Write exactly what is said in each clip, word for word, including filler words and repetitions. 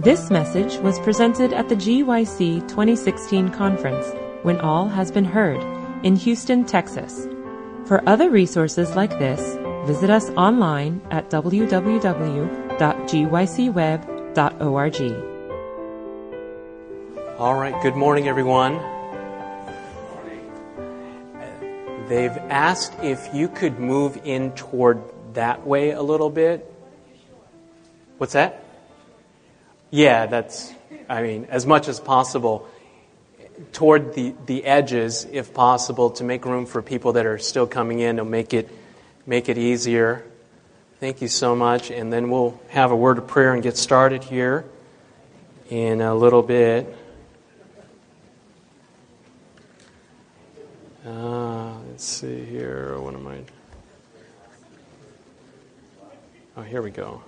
This message was presented at the G Y C twenty sixteen conference, When All Has Been Heard, in Houston, Texas. For other resources like this, visit us online at w w w dot g y c web dot org. All right, good morning, everyone. They've asked if you could move in toward that way a little bit. What's that? Yeah, that's, I mean, as much as possible, toward the, the edges, if possible, to make room for people that are still coming in, to make it make it easier. Thank you so much. And then we'll have a word of prayer and get started here in a little bit. Uh, let's see here. What am I? Oh, here we go.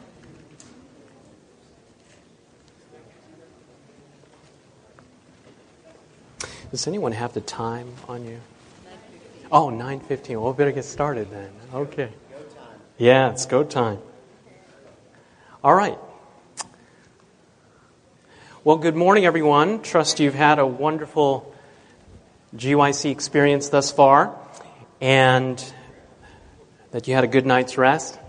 Does anyone have the time on you? Oh, nine fifteen. Well, we better get started then. Okay. Yeah, it's go time. All right. Well, good morning, everyone. Trust you've had a wonderful G Y C experience thus far, and that you had a good night's rest.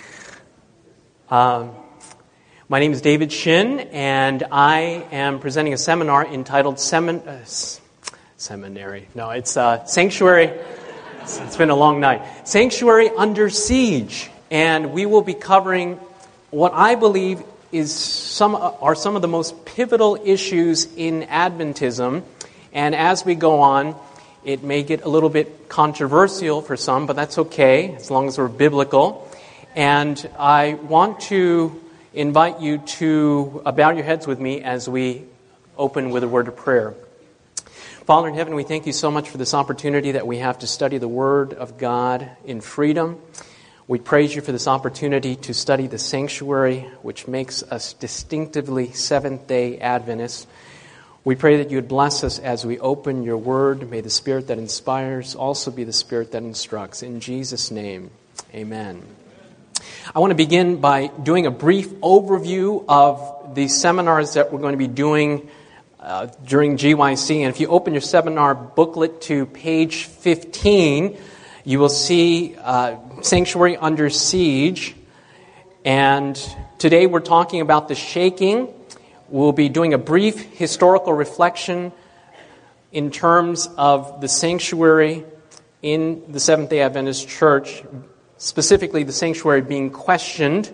Um, my name is David Shin, and I am presenting a seminar entitled Semin- uh, Seminary. No, it's uh, Sanctuary. It's, it's been a long night. Sanctuary Under Siege, and we will be covering what I believe is some are some of the most pivotal issues in Adventism. And as we go on, it may get a little bit controversial for some, but that's okay, as long as we're biblical. And I want to invite you to bow your heads with me as we open with a word of prayer. Father in heaven, we thank you so much for this opportunity that we have to study the Word of God in freedom. We praise you for this opportunity to study the sanctuary, which makes us distinctively Seventh-day Adventists. We pray that you would bless us as we open your word. May the Spirit that inspires also be the Spirit that instructs. In Jesus' name, amen. I want to begin by doing a brief overview of the seminars that we're going to be doing uh, during G Y C. And if you open your seminar booklet to page fifteen, you will see uh, Sanctuary Under Siege. And today we're talking about the shaking. We'll be doing a brief historical reflection in terms of the sanctuary in the Seventh-day Adventist Church, specifically the sanctuary being questioned.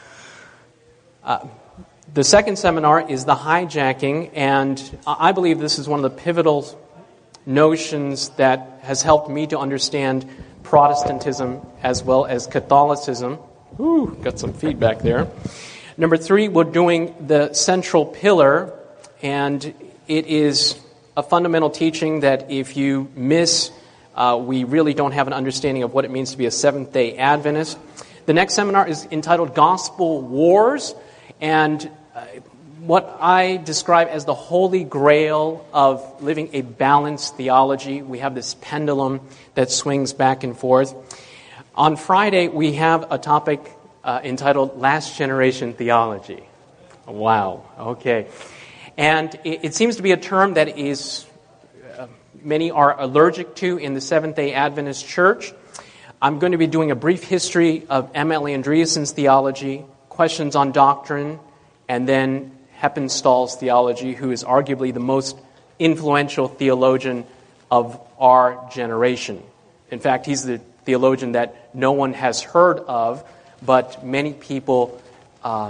Uh, the second seminar is the hijacking, and I believe this is one of the pivotal notions that has helped me to understand Protestantism as well as Catholicism. Ooh, got some feedback there. Number three, we're doing the central pillar, and it is a fundamental teaching that if you miss, uh, we really don't have an understanding of what it means to be a Seventh-day Adventist. The next seminar is entitled Gospel Wars, and uh, what I describe as the holy grail of living a balanced theology. We have this pendulum that swings back and forth. On Friday, we have a topic Uh, entitled Last Generation Theology. Wow, okay. And it, it seems to be a term that is uh, many are allergic to in the Seventh-day Adventist Church. I'm going to be doing a brief history of M L Andreassen's theology, questions on doctrine, and then Heppenstall's theology, who is arguably the most influential theologian of our generation. In fact, he's the theologian that no one has heard of, but many people uh,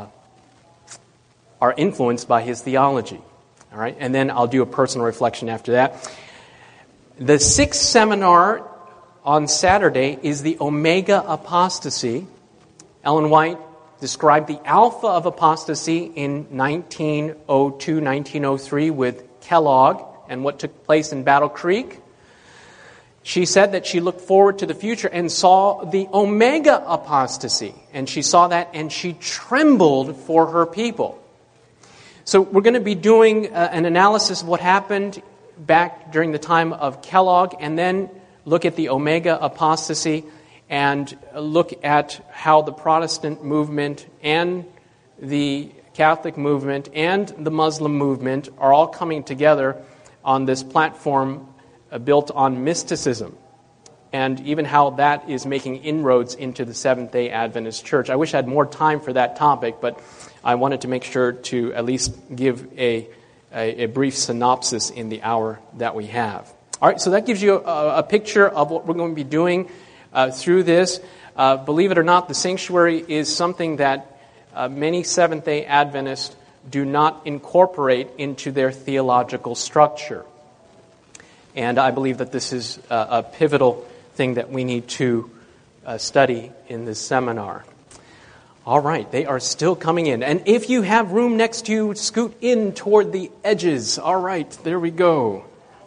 are influenced by his theology. All right, and then I'll do a personal reflection after that. The sixth seminar on Saturday is the Omega Apostasy. Ellen White described the alpha of apostasy in nineteen oh two, nineteen oh three with Kellogg and what took place in Battle Creek. She said that she looked forward to the future and saw the Omega Apostasy. And she saw that and she trembled for her people. So we're going to be doing uh, an analysis of what happened back during the time of Kellogg, and then look at the Omega Apostasy and look at how the Protestant movement and the Catholic movement and the Muslim movement are all coming together on this platform uh, built on mysticism, and even how that is making inroads into the Seventh-day Adventist Church. I wish I had more time for that topic, but I wanted to make sure to at least give a, a, a brief synopsis in the hour that we have. All right, so that gives you a, a picture of what we're going to be doing uh, through this. Uh, believe it or not, the sanctuary is something that uh, many Seventh-day Adventists do not incorporate into their theological structure. And I believe that this is a, a pivotal thing that we need to uh, study in this seminar. All right, they are still coming in. And if you have room next to you, scoot in toward the edges. All right, there we go.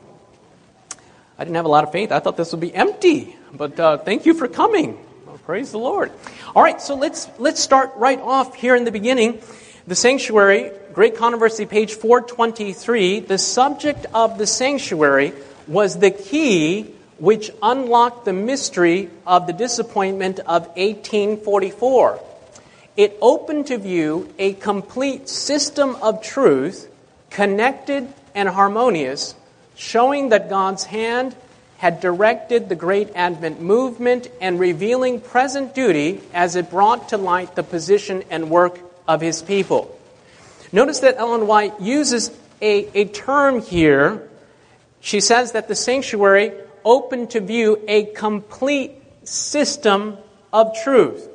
I didn't have a lot of faith. I thought this would be empty. But uh, thank you for coming. Well, praise the Lord. All right, so let's let's start right off here in the beginning. The sanctuary, Great Controversy, page four twenty-three. The subject of the sanctuary was the key which unlocked the mystery of the disappointment of eighteen forty-four. It opened to view a complete system of truth, connected and harmonious, showing that God's hand had directed the Great Advent movement and revealing present duty as it brought to light the position and work of His people. Notice that Ellen White uses a, a term here. She says that the sanctuary opened to view a complete system of truth.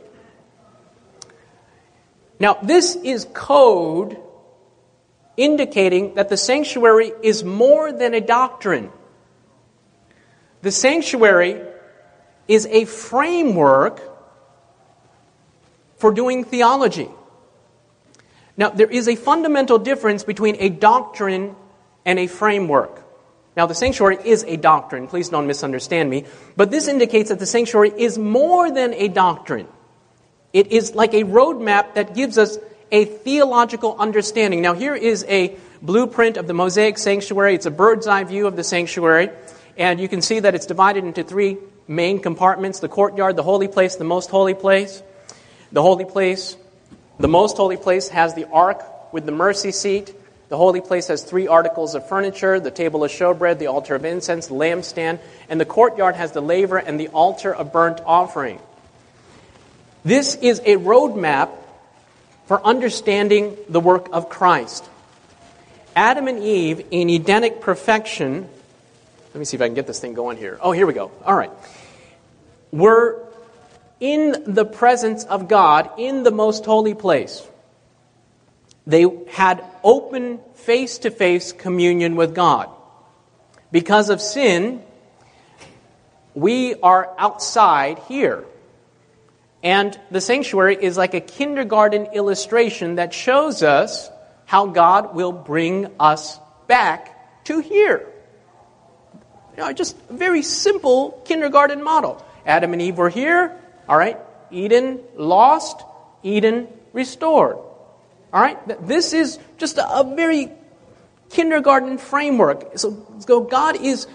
Now, this is code indicating that the sanctuary is more than a doctrine. The sanctuary is a framework for doing theology. Now, there is a fundamental difference between a doctrine and a framework. Now, the sanctuary is a doctrine. Please don't misunderstand me. But this indicates that the sanctuary is more than a doctrine. It is like a roadmap that gives us a theological understanding. Now, here is a blueprint of the Mosaic sanctuary. It's a bird's eye view of the sanctuary. And you can see that it's divided into three main compartments: the courtyard, the holy place, the most holy place. The holy place, the most holy place has the ark with the mercy seat. The holy place has three articles of furniture: the table of showbread, the altar of incense, the lampstand. And the courtyard has the laver and the altar of burnt offering. This is a roadmap for understanding the work of Christ. Adam and Eve, in Edenic perfection, let me see if I can get this thing going here. Oh, here we go. All right. Were in the presence of God in the most holy place. They had open face-to-face communion with God. Because of sin, we are outside here. And the sanctuary is like a kindergarten illustration that shows us how God will bring us back to here. You know, just a very simple kindergarten model. Adam and Eve were here. All right. Eden lost. Eden restored. All right. This is just a, a very kindergarten framework. So, so God is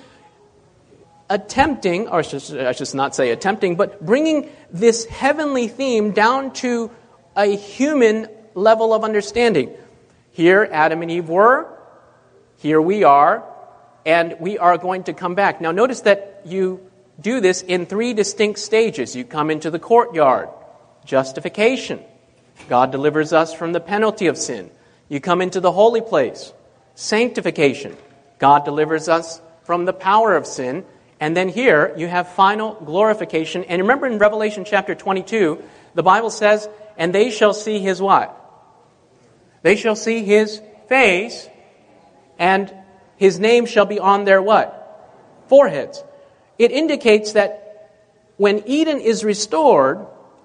attempting, or I should, I should not say attempting, but bringing this heavenly theme down to a human level of understanding. Here Adam and Eve were. Here we are. And we are going to come back. Now notice that you do this in three distinct stages. You come into the courtyard. Justification. God delivers us from the penalty of sin. You come into the holy place. Sanctification. God delivers us from the power of sin. And then here you have final glorification. And remember in Revelation chapter twenty-two, the Bible says, and they shall see His what? They shall see His face, and His name shall be on their what? Foreheads. It indicates that when Eden is restored,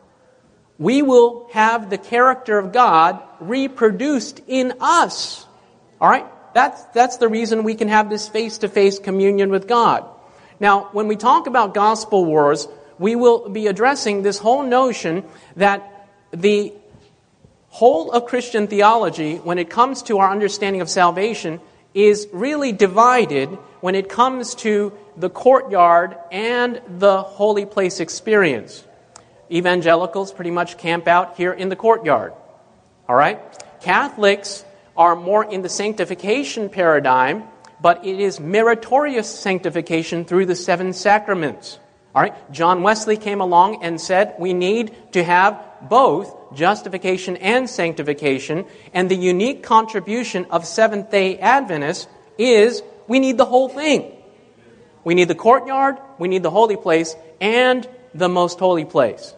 we will have the character of God reproduced in us. All right? That's, that's the reason we can have this face-to-face communion with God. Now, when we talk about gospel wars, we will be addressing this whole notion that the whole of Christian theology, when it comes to our understanding of salvation, is really divided when it comes to the courtyard and the holy place experience. Evangelicals pretty much camp out here in the courtyard. All right? Catholics are more in the sanctification paradigm, but it is meritorious sanctification through the seven sacraments. All right? John Wesley came along and said we need to have both justification and sanctification, and the unique contribution of Seventh-day Adventists is we need the whole thing. We need the courtyard, we need the holy place, and the most holy place.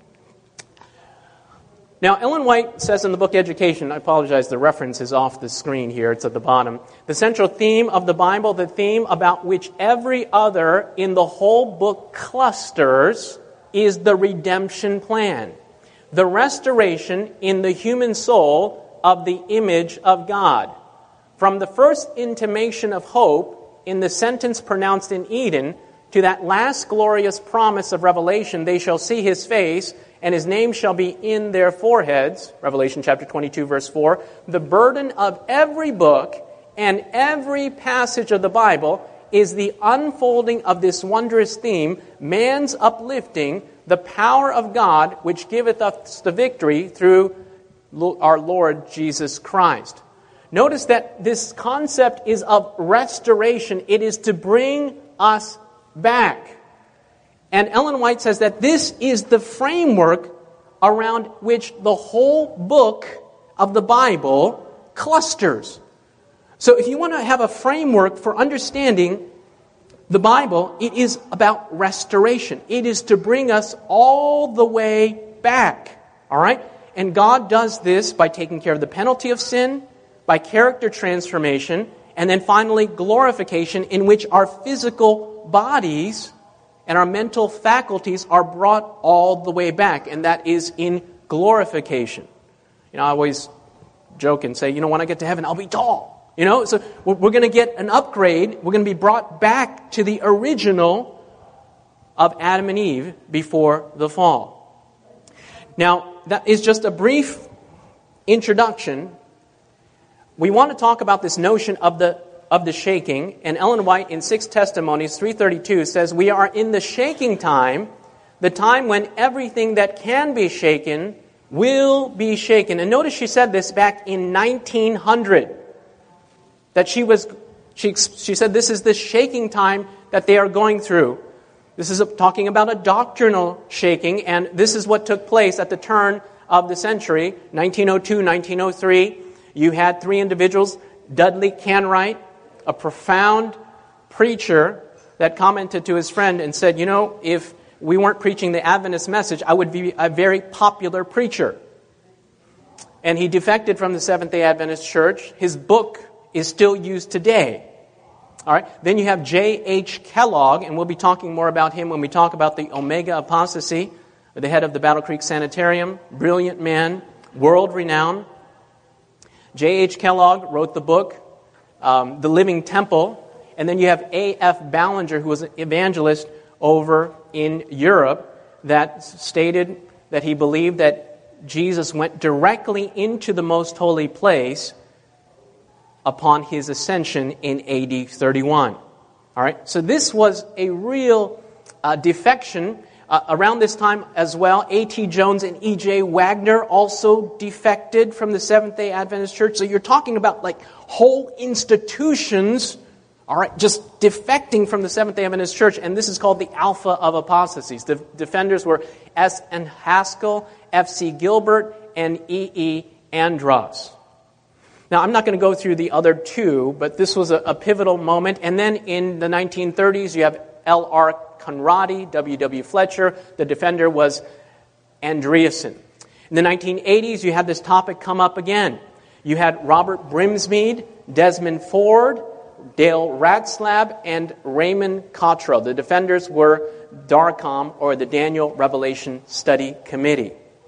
Now, Ellen White says in the book Education, I apologize, the reference is off the screen here, it's at the bottom. The central theme of the Bible, the theme about which every other in the whole book clusters, is the redemption plan. The restoration in the human soul of the image of God. From the first intimation of hope in the sentence pronounced in Eden to that last glorious promise of Revelation, they shall see His face, and His name shall be in their foreheads, Revelation chapter twenty-two, verse four, the burden of every book and every passage of the Bible is the unfolding of this wondrous theme, man's uplifting, the power of God, which giveth us the victory through our Lord Jesus Christ. Notice that this concept is of restoration. It is to bring us back. And Ellen White says that this is the framework around which the whole book of the Bible clusters. So if you want to have a framework for understanding the Bible, it is about restoration. It is to bring us all the way back. All right? And God does this by taking care of the penalty of sin, by character transformation, and then finally glorification, in which our physical bodies and our mental faculties are brought all the way back, and that is in glorification. You know, I always joke and say, you know, when I get to heaven, I'll be tall. You know, so we're going to get an upgrade. We're going to be brought back to the original of Adam and Eve before the fall. Now, that is just a brief introduction. We want to talk about this notion of the of the shaking, and Ellen White in Six Testimonies three thirty-two says, we are in the shaking time, the time when everything that can be shaken will be shaken. And notice she said this back in nineteen hundred. That she was, she, she said this is the shaking time that they are going through. This is a, talking about a doctrinal shaking, and this is what took place at the turn of the century, nineteen oh two, nineteen oh three. You had three individuals, Dudley Canright, a profound preacher that commented to his friend and said, you know, if we weren't preaching the Adventist message, I would be a very popular preacher. And he defected from the Seventh-day Adventist Church. His book is still used today. All right. Then you have J H Kellogg, and we'll be talking more about him when we talk about the Omega Apostasy, the head of the Battle Creek Sanitarium, brilliant man, world-renowned. J H Kellogg wrote the book, um, The Living Temple, and then you have A F Ballinger, who was an evangelist over in Europe, that stated that he believed that Jesus went directly into the most holy place upon his ascension in A D thirty-one. All right, so this was a real uh, defection. Uh, around this time as well, A T Jones and E J Wagner also defected from the Seventh-day Adventist Church. So you're talking about like whole institutions, all right, just defecting from the Seventh-day Adventist Church, and this is called the Alpha of Apostasies. The defenders were S N Haskell, F C Gilbert, and E E Andros. Now, I'm not going to go through the other two, but this was a, a pivotal moment. And then in the nineteen thirties, you have L R Conradi, W W Fletcher. The defender was Andreasen. In the nineteen eighties, you had this topic come up again. You had Robert Brimsmead, Desmond Ford, Dale Ratslab, and Raymond Cottrell. The defenders were DARCOM, or the Daniel Revelation Study Committee.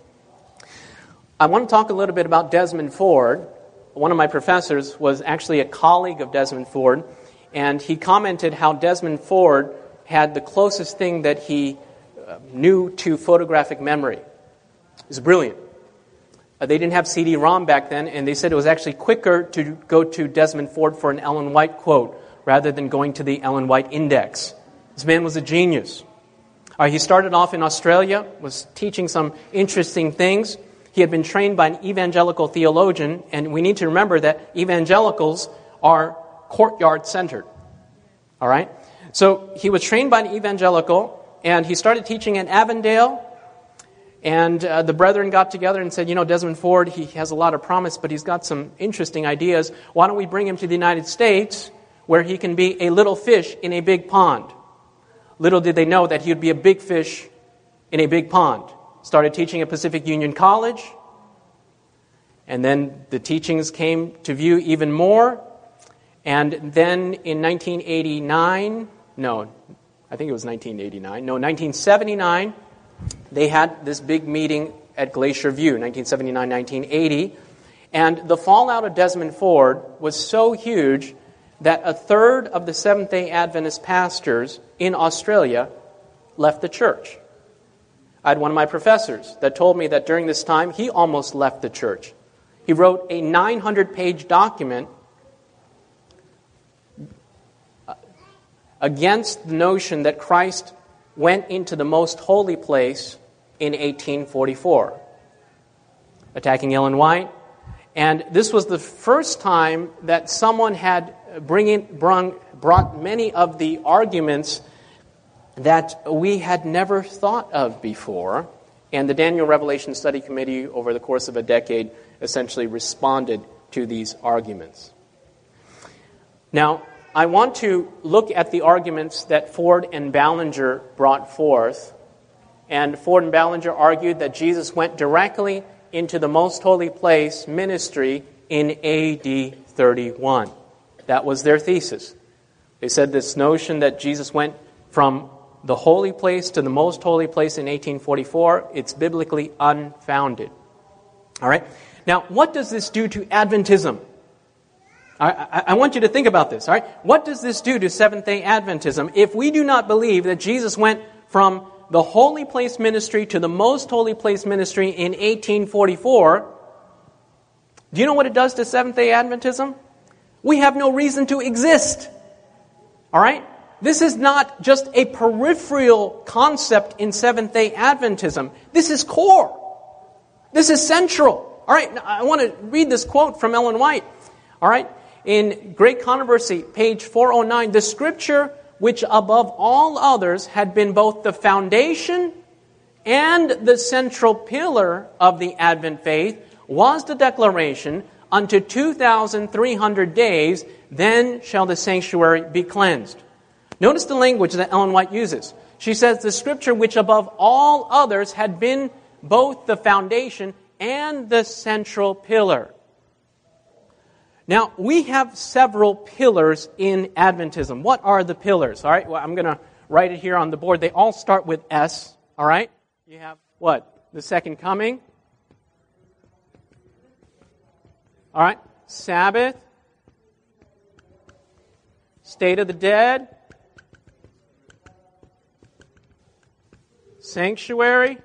I want to talk a little bit about Desmond Ford. One of my professors was actually a colleague of Desmond Ford, and he commented how Desmond Ford had the closest thing that he uh, knew to photographic memory. It was brilliant. Uh, they didn't have C D ROM back then, and they said it was actually quicker to go to Desmond Ford for an Ellen White quote rather than going to the Ellen White Index. This man was a genius. Uh, he started off in Australia, was teaching some interesting things. He had been trained by an evangelical theologian, and we need to remember that evangelicals are courtyard-centered. All right? So he was trained by an evangelical, and he started teaching at Avondale, and uh, the brethren got together and said, you know, Desmond Ford, he has a lot of promise, but he's got some interesting ideas. Why don't we bring him to the United States, where he can be a little fish in a big pond? Little did they know that he would be a big fish in a big pond. Started teaching at Pacific Union College, and then the teachings came to view even more. And then in nineteen eighty-nine, no, I think it was nineteen eighty-nine, no, nineteen seventy-nine, they had this big meeting at Glacier View, nineteen seventy-nine, nineteen eighty, and the fallout of Desmond Ford was so huge that a third of the Seventh-day Adventist pastors in Australia left the church. I had one of my professors that told me that during this time, he almost left the church. He wrote a nine hundred page document against the notion that Christ went into the most holy place in eighteen forty-four, attacking Ellen White. And this was the first time that someone had bring in, brung, brought many of the arguments that we had never thought of before. And the Daniel Revelation Study Committee, over the course of a decade, essentially responded to these arguments. Now, I want to look at the arguments that Ford and Ballinger brought forth. And Ford and Ballinger argued that Jesus went directly into the most holy place ministry in A D thirty-one. That was their thesis. They said this notion that Jesus went from the holy place to the most holy place in eighteen forty-four, it's biblically unfounded. All right? Now, what does this do to Adventism? I, I, I want you to think about this. All right? What does this do to Seventh-day Adventism if we do not believe that Jesus went from the holy place ministry to the most holy place ministry in eighteen forty-four? Do you know what it does to Seventh-day Adventism? We have no reason to exist. All right? This is not just a peripheral concept in Seventh-day Adventism. This is core. This is central. All right, now I want to read this quote from Ellen White. All right, in Great Controversy, page four oh nine, the scripture which above all others had been both the foundation and the central pillar of the Advent faith was the declaration, unto two thousand three hundred days, then shall the sanctuary be cleansed. Notice the language that Ellen White uses. She says the scripture which above all others had been both the foundation and the central pillar. Now, we have several pillars in Adventism. What are the pillars? All right, well, I'm going to write it here on the board. They all start with S. All right? You have what? The second coming. All right? Sabbath. State of the dead. Sanctuary.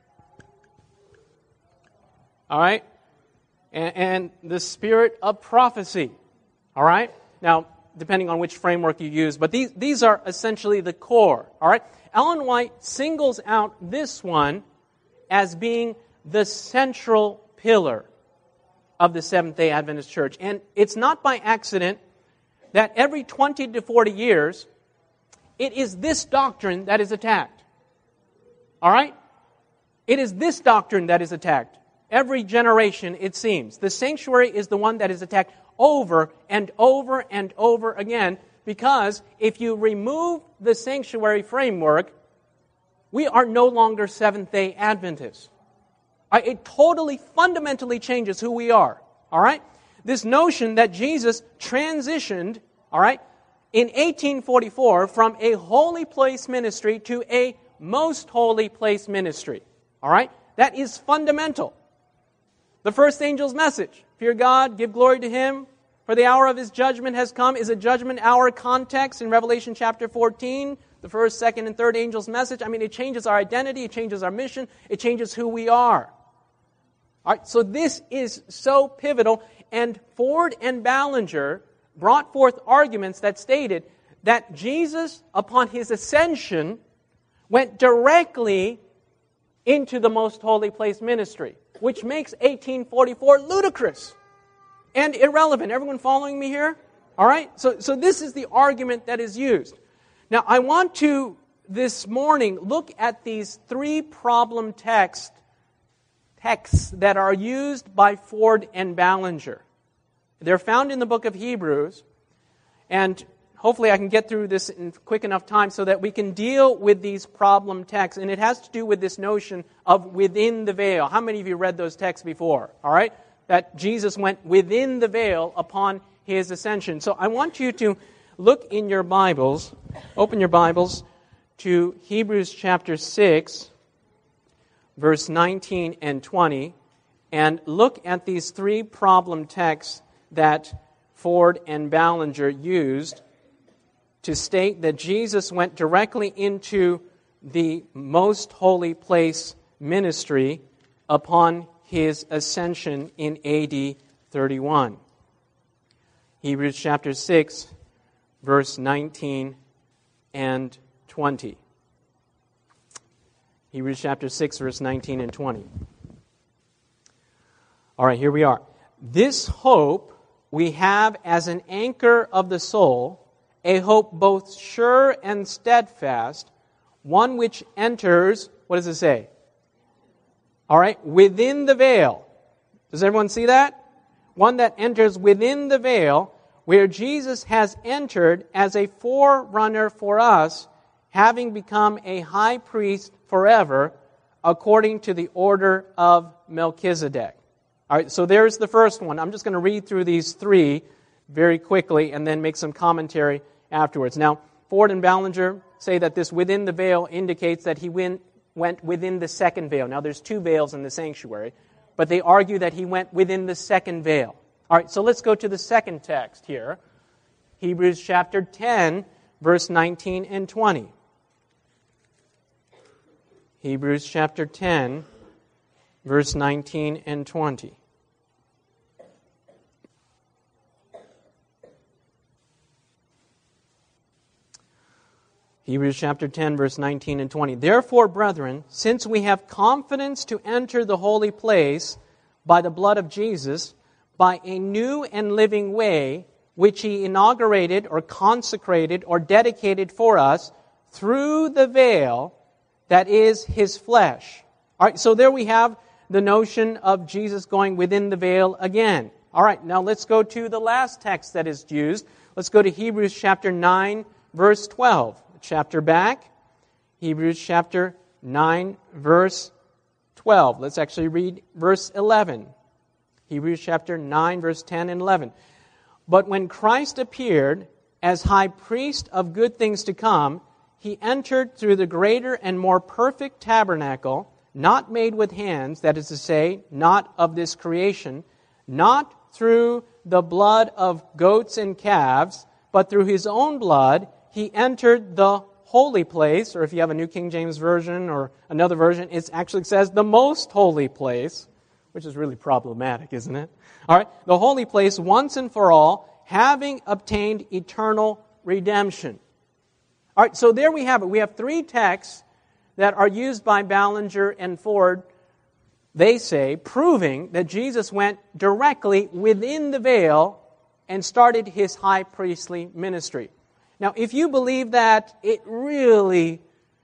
All right? And, and the spirit of prophecy. All right? Now, depending on which framework you use, but these, these are essentially the core. All right? Ellen White singles out this one as being the central pillar of the Seventh-day Adventist Church. And it's not by accident that every twenty to forty years, it is this doctrine that is attacked. All right? It is this doctrine that is attacked. Every generation, it seems. The sanctuary is the one that is attacked over and over and over again, because if you remove the sanctuary framework, we are no longer Seventh-day Adventists. It totally, fundamentally changes who we are. All right? This notion that Jesus transitioned, all right, in eighteen forty-four from a holy place ministry to a most holy place ministry. All right? That is fundamental. The first angel's message, fear God, give glory to Him, for the hour of His judgment has come, is a judgment hour context in Revelation chapter fourteen. The first, second, and third angel's message. I mean, it changes our identity, it changes our mission, it changes who we are. All right, so this is so pivotal, and Ford and Ballinger brought forth arguments that stated that Jesus, upon His ascension, went directly into the most holy place ministry, which makes eighteen forty-four ludicrous and irrelevant. Everyone following me here? All right? So, so this is the argument that is used. Now, I want to, this morning, look at these three problem text, texts that are used by Ford and Ballinger. They're found in the book of Hebrews, and hopefully I can get through this in quick enough time so that we can deal with these problem texts. And it has to do with this notion of within the veil. How many of you read those texts before? All right? That Jesus went within the veil upon His ascension. So I want you to look in your Bibles, open your Bibles to Hebrews chapter six, verse nineteen and twenty, and look at these three problem texts that Ford and Ballinger used to state that Jesus went directly into the most holy place ministry upon His ascension in A D thirty-one. Hebrews chapter six, verse nineteen and twenty. Hebrews chapter six, verse nineteen and twenty. All right, here we are. This hope we have as an anchor of the soul, a hope both sure and steadfast, one which enters, what does it say? All right, within the veil. Does everyone see that? One that enters within the veil, where Jesus has entered as a forerunner for us, having become a high priest forever, according to the order of Melchizedek. All right, so there's the first one. I'm just going to read through these three very quickly and then make some commentary afterwards. Now, Ford and Ballinger say that this within the veil indicates that he went, went within the second veil. Now, there's two veils in the sanctuary, but they argue that he went within the second veil. All right, so let's go to the second text here. Hebrews chapter ten, verse nineteen and twenty. Hebrews chapter ten, verse nineteen and twenty. Hebrews chapter ten, verse nineteen and twenty. Therefore, brethren, since we have confidence to enter the holy place by the blood of Jesus, by a new and living way, which He inaugurated or consecrated or dedicated for us through the veil that is His flesh. All right, so there we have the notion of Jesus going within the veil again. All right, now let's go to the last text that is used. Let's go to Hebrews chapter nine, verse twelve. Chapter back, Hebrews chapter nine, verse twelve. Let's actually read verse eleven. Hebrews chapter nine, verse ten and eleven. But when Christ appeared as high priest of good things to come, He entered through the greater and more perfect tabernacle, not made with hands, that is to say, not of this creation, not through the blood of goats and calves, but through His own blood, He entered the holy place, or if you have a New King James Version or another version, it actually says the most holy place, which is really problematic, isn't it? All right, the holy place once and for all, having obtained eternal redemption. All right, so there we have it. We have three texts that are used by Ballinger and Ford, they say, proving that Jesus went directly within the veil and started His high priestly ministry. Now, if you believe that, it really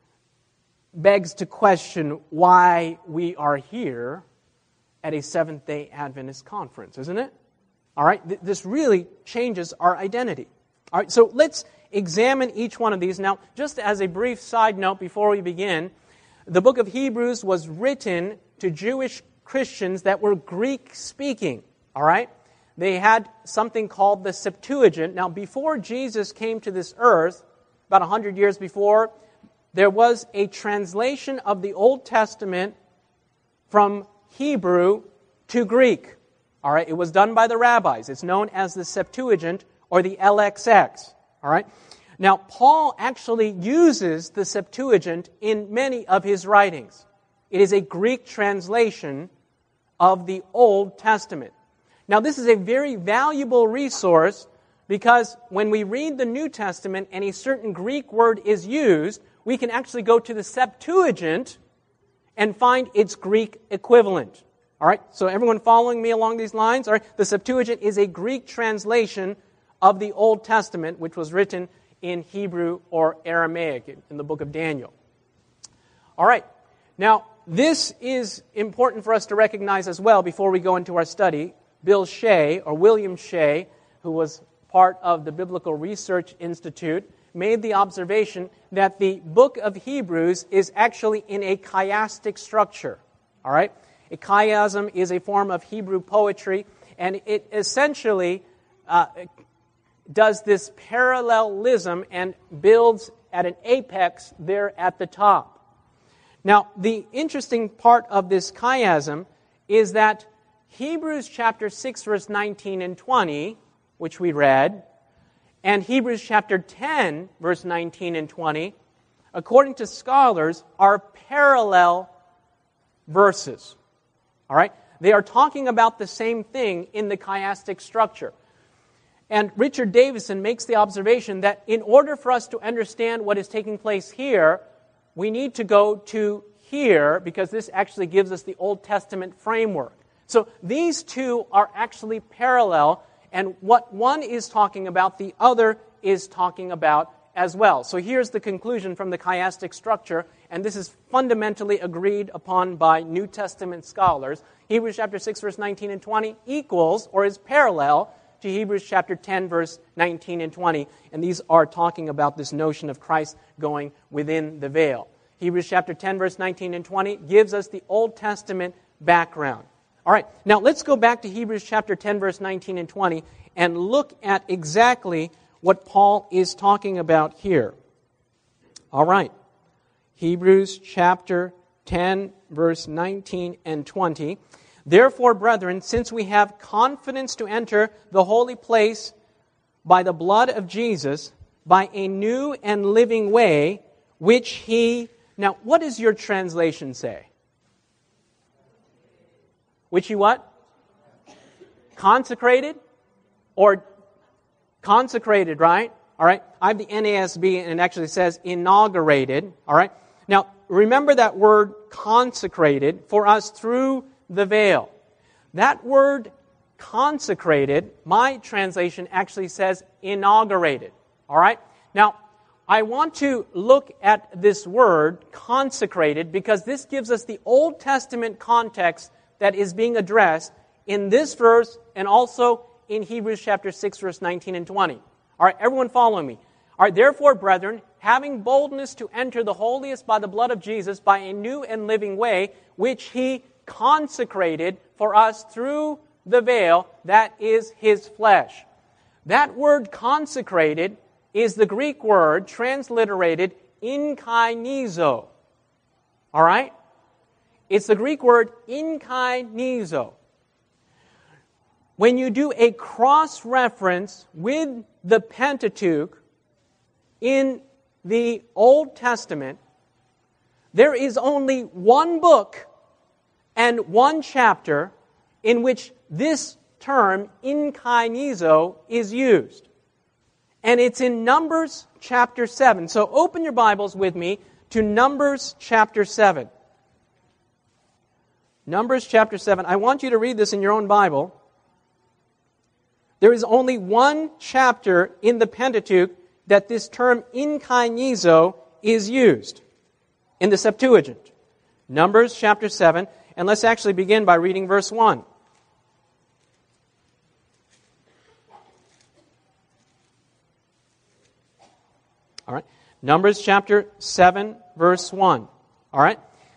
begs to question why we are here at a Seventh-day Adventist conference, isn't it? All right, th- this really changes our identity. All right, so let's examine each one of these. Now, just as a brief side note before we begin, the book of Hebrews was written to Jewish Christians that were Greek-speaking, all right? They had something called the Septuagint. Now, before Jesus came to this earth, about one hundred years before, there was a translation of the Old Testament from Hebrew to Greek. All right, it was done by the rabbis. It's known as the Septuagint or the L X X. All right. Now, Paul actually uses the Septuagint in many of his writings. It is a Greek translation of the Old Testament. Now, this is a very valuable resource because when we read the New Testament and a certain Greek word is used, we can actually go to the Septuagint and find its Greek equivalent. All right, so everyone following me along these lines? All right, the Septuagint is a Greek translation of the Old Testament, which was written in Hebrew or Aramaic in the book of Daniel. All right, now this is important for us to recognize as well before we go into our study. Bill Shea, or William Shea, who was part of the Biblical Research Institute, made the observation that the book of Hebrews is actually in a chiastic structure. All right? A chiasm is a form of Hebrew poetry, and it essentially uh, does this parallelism and builds at an apex there at the top. Now, the interesting part of this chiasm is that Hebrews chapter six, verse nineteen and twenty, which we read, and Hebrews chapter ten, verse nineteen and twenty, according to scholars, are parallel verses. All right? They are talking about the same thing in the chiastic structure. And Richard Davison makes the observation that in order for us to understand what is taking place here, we need to go to here, because this actually gives us the Old Testament framework. So these two are actually parallel, and what one is talking about, the other is talking about as well. So here's the conclusion from the chiastic structure, and this is fundamentally agreed upon by New Testament scholars. Hebrews chapter six, verse nineteen and twenty equals, or is parallel, to Hebrews chapter ten, verse nineteen and twenty. And these are talking about this notion of Christ going within the veil. Hebrews chapter ten, verse nineteen and twenty gives us the Old Testament background. All right, now let's go back to Hebrews chapter ten, verse nineteen and twenty, and look at exactly what Paul is talking about here. All right, Hebrews chapter ten, verse nineteen and twenty. Therefore, brethren, since we have confidence to enter the holy place by the blood of Jesus, by a new and living way, which he... Now, what does your translation say? Which he what? Consecrated? Or consecrated, right? All right. I have the N A S B, and it actually says inaugurated. All right. Now, remember that word consecrated for us through the veil. That word consecrated, my translation actually says inaugurated. All right. Now, I want to look at this word consecrated because this gives us the Old Testament context that is being addressed in this verse and also in Hebrews chapter six, verse nineteen and twenty. All right, everyone follow me. All right, therefore, brethren, having boldness to enter the holiest by the blood of Jesus, by a new and living way, which he consecrated for us through the veil, that is his flesh. That word consecrated is the Greek word transliterated inkainizo. All right? It's the Greek word inkainizo. When you do a cross-reference with the Pentateuch in the Old Testament, there is only one book and one chapter in which this term, inkainizo, is used. And it's in Numbers chapter seven. So open your Bibles with me to Numbers chapter seven. Numbers chapter seven. I want you to read this in your own Bible. There is only one chapter in the Pentateuch that this term inkainizo is used in the Septuagint. Numbers chapter seven. And let's actually begin by reading verse one. All right. Numbers chapter seven, verse one. All right.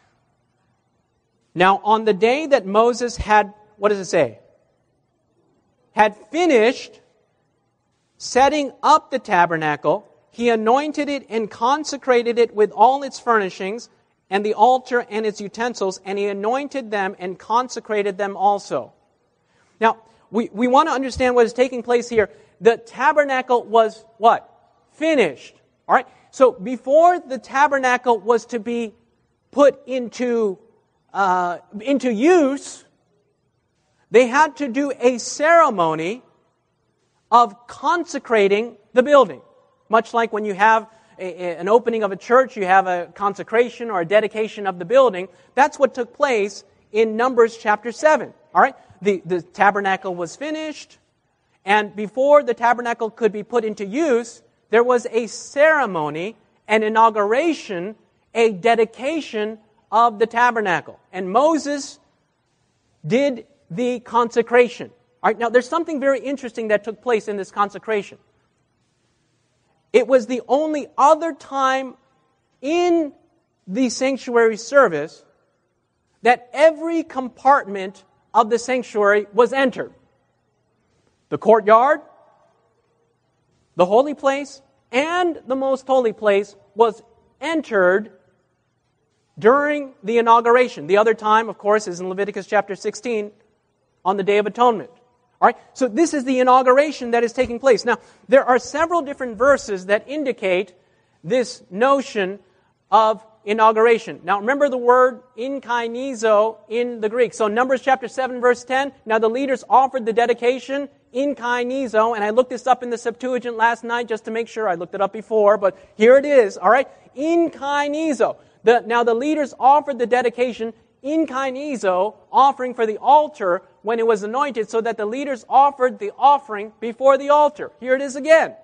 Now, on the day that Moses had, what does it say? Had finished setting up the tabernacle, he anointed it and consecrated it with all its furnishings, and the altar and its utensils, and he anointed them and consecrated them also. Now, we, we want to understand what is taking place here. The tabernacle was what? Finished. All right? So before the tabernacle was to be put into, uh, into use, they had to do a ceremony of consecrating the building. Much like when you have a, a, an opening of a church, you have a consecration or a dedication of the building. That's what took place in Numbers chapter seven. All right? The, the tabernacle was finished, and before the tabernacle could be put into use, there was a ceremony, an inauguration, a dedication of the tabernacle. And Moses did the consecration. All right, now there's something very interesting that took place in this consecration. It was the only other time in the sanctuary service that every compartment of the sanctuary was entered. The courtyard, the holy place, and the most holy place was entered during the inauguration. The other time, of course, is in Leviticus chapter sixteen on the Day of Atonement. All right, so this is the inauguration that is taking place. Now, there are several different verses that indicate this notion of inauguration. Now, remember the word inkainizo in the Greek. So, Numbers chapter seven, verse ten, now the leaders offered the dedication inkainizo, and I looked this up in the Septuagint last night just to make sure. I looked it up before, but here it is, all right? Inkainizo. The, now, the leaders offered the dedication inkainizo, offering for the altar when it was anointed, so that the leaders offered the offering before the altar. Here it is again.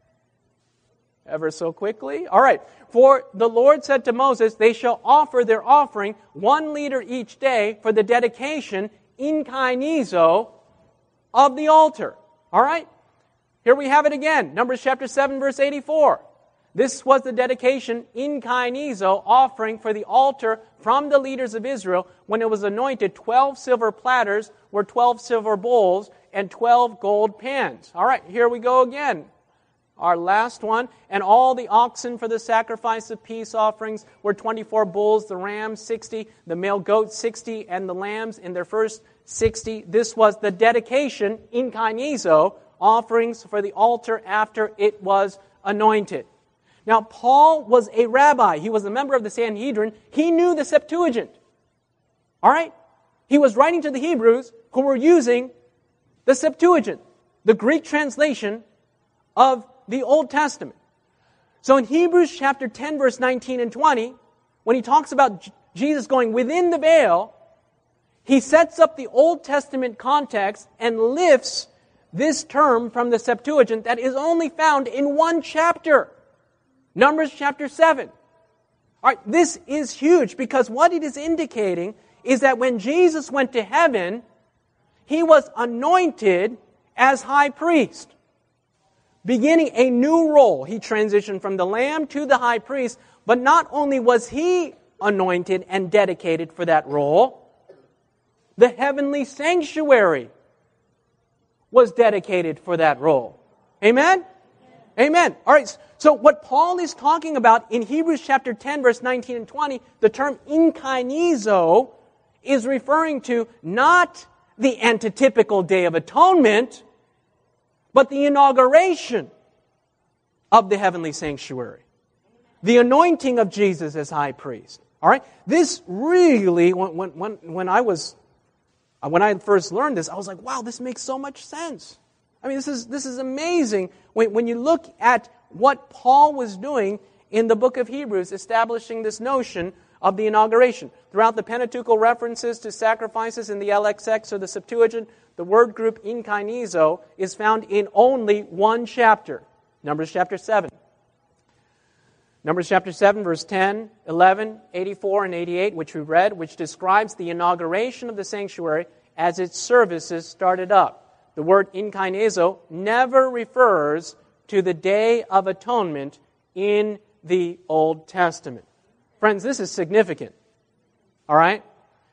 Ever so quickly. All right. For the Lord said to Moses, they shall offer their offering one liter each day for the dedication inkainizo of the altar. All right. Here we have it again. Numbers chapter seven, verse eighty-four. This was the dedication inkainizo, offering for the altar from the leaders of Israel when it was anointed. Twelve silver platters were twelve silver bowls and twelve gold pans. All right, here we go again. Our last one. And all the oxen for the sacrifice of peace offerings were twenty-four bulls, the rams sixty, the male goats sixty, and the lambs in their first sixty. This was the dedication inkainizo, offerings for the altar after it was anointed. Now, Paul was a rabbi. He was a member of the Sanhedrin. He knew the Septuagint. All right? He was writing to the Hebrews who were using the Septuagint, the Greek translation of the Old Testament. So in Hebrews chapter ten, verse nineteen and twenty, when he talks about J- Jesus going within the veil, he sets up the Old Testament context and lifts this term from the Septuagint that is only found in one chapter. Numbers chapter seven. All right, this is huge because what it is indicating is that when Jesus went to heaven, he was anointed as high priest, beginning a new role. He transitioned from the lamb to the high priest, but not only was he anointed and dedicated for that role, the heavenly sanctuary was dedicated for that role. Amen? Amen. All right, so what Paul is talking about in Hebrews chapter ten, verse nineteen and twenty, the term inkainizo is referring to not the antitypical Day of Atonement, but the inauguration of the heavenly sanctuary. The anointing of Jesus as high priest. All right? This really, when, when, when I was, when I first learned this, I was like, wow, this makes so much sense. I mean, this is this is amazing when, when you look at what Paul was doing in the book of Hebrews, establishing this notion of the inauguration. Throughout the Pentateuchal references to sacrifices in the L X X or the Septuagint, the word group inkainizo is found in only one chapter, Numbers chapter seven. Numbers chapter seven, verse ten, eleven, eighty-four, and eighty-eight, which we read, which describes the inauguration of the sanctuary as its services started up. The word inkainizo never refers to the Day of Atonement in the Old Testament. Friends, this is significant. All right?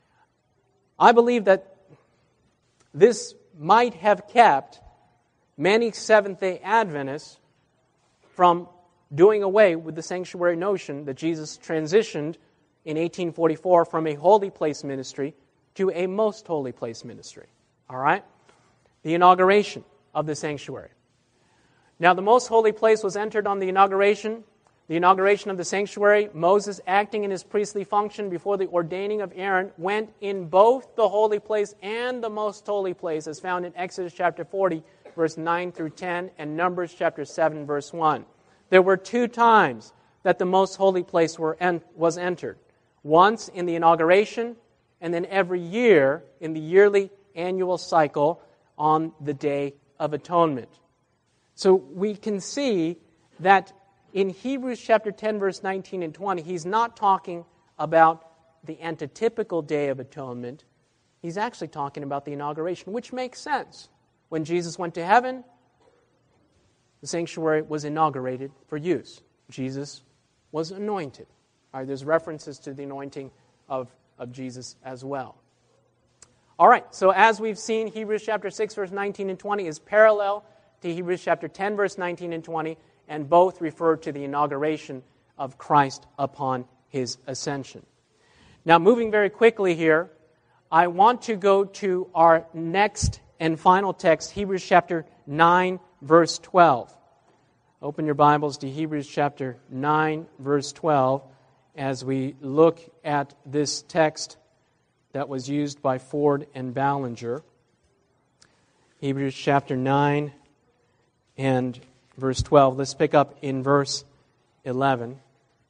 I believe that this might have kept many Seventh-day Adventists from doing away with the sanctuary notion that Jesus transitioned in eighteen forty-four from a holy place ministry to a most holy place ministry. All right? The inauguration of the sanctuary. Now, the most holy place was entered on the inauguration. The inauguration of the sanctuary, Moses, acting in his priestly function before the ordaining of Aaron, went in both the holy place and the most holy place, as found in Exodus chapter forty, verse nine through ten, and Numbers chapter seven, verse one. there were two times that the most holy place were en- was entered. Once in the inauguration, and then every year in the yearly annual cycle on the Day of Atonement. So we can see that in Hebrews chapter ten, verse nineteen and twenty, he's not talking about the antitypical Day of Atonement. He's actually talking about the inauguration, which makes sense. When Jesus went to heaven, the sanctuary was inaugurated for use. Jesus was anointed. All right, there's references to the anointing of, of Jesus as well. All right, so as we've seen, Hebrews chapter six, verse nineteen and twenty is parallel to Hebrews chapter ten, verse nineteen and twenty, and both refer to the inauguration of Christ upon his ascension. Now, moving very quickly here, I want to go to our next and final text, Hebrews chapter nine, verse twelve. Open your Bibles to Hebrews chapter nine, verse twelve, as we look at this text that was used by Ford and Ballinger. Hebrews chapter nine and verse twelve. Let's pick up in verse eleven.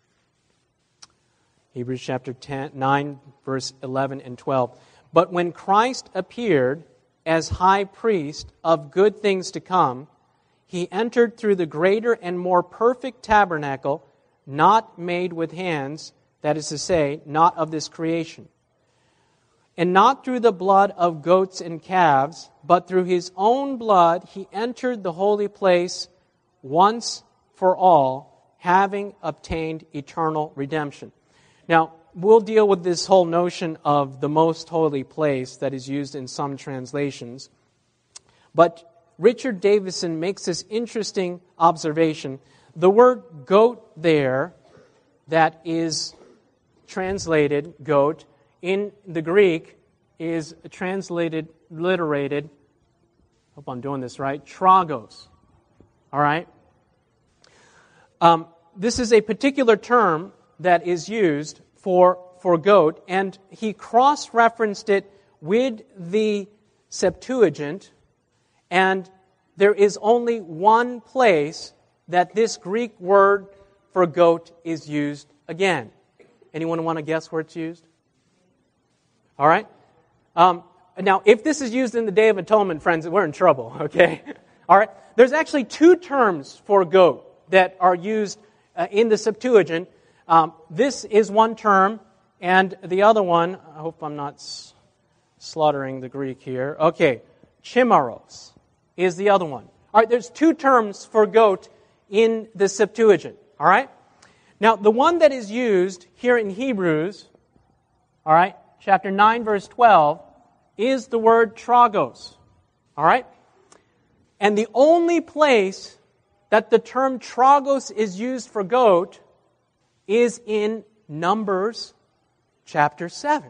Hebrews chapter ten, nine, verse eleven and twelve. But when Christ appeared as high priest of good things to come, he entered through the greater and more perfect tabernacle, not made with hands, that is to say, not of this creation. And not through the blood of goats and calves, but through his own blood he entered the holy place once for all, having obtained eternal redemption. Now, we'll deal with this whole notion of the most holy place that is used in some translations. But Richard Davison makes this interesting observation. The word goat there, that is translated goat, in the Greek is translated, alliterated, hope I'm doing this right, tragos. All right? Um, this is a particular term that is used for, for goat, and he cross-referenced it with the Septuagint, and there is only one place that this Greek word for goat is used again. Anyone want to guess where it's used? All right? Um, now, if this is used in the Day of Atonement, friends, we're in trouble, okay? All right? There's actually two terms for goat that are used uh, in the Septuagint. Um, this is one term, and the other one, I hope I'm not s- slaughtering the Greek here. Okay, chimaros is the other one. All right, there's two terms for goat in the Septuagint. All right? Now, the one that is used here in Hebrews, all right, chapter nine, verse twelve, is the word tragos. All right? And the only place that the term tragos is used for goat is in Numbers chapter seven.